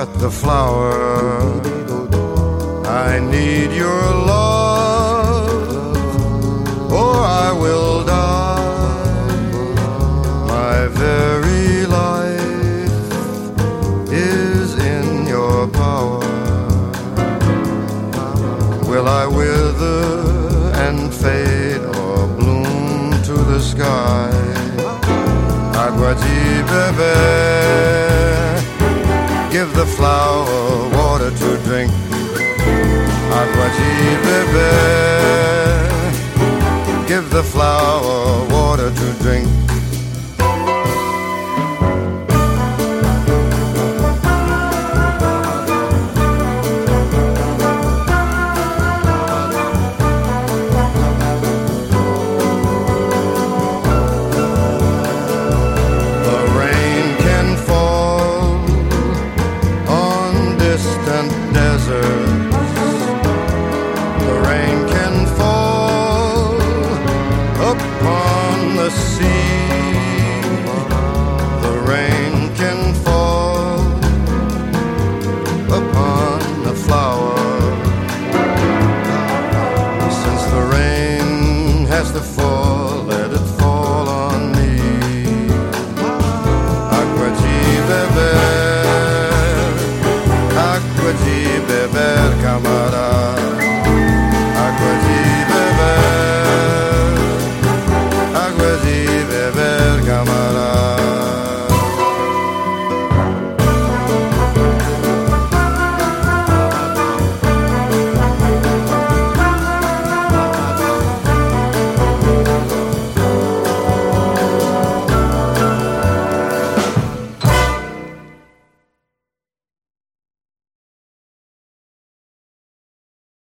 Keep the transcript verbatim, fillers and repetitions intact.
forget the flower. I need your love, or I will die. My very life is in your power. Will I wither and fade or bloom to the sky? Agua-ti, bebe, give the flower water to drink. Agua-ti, bebe, give the flower water to drink.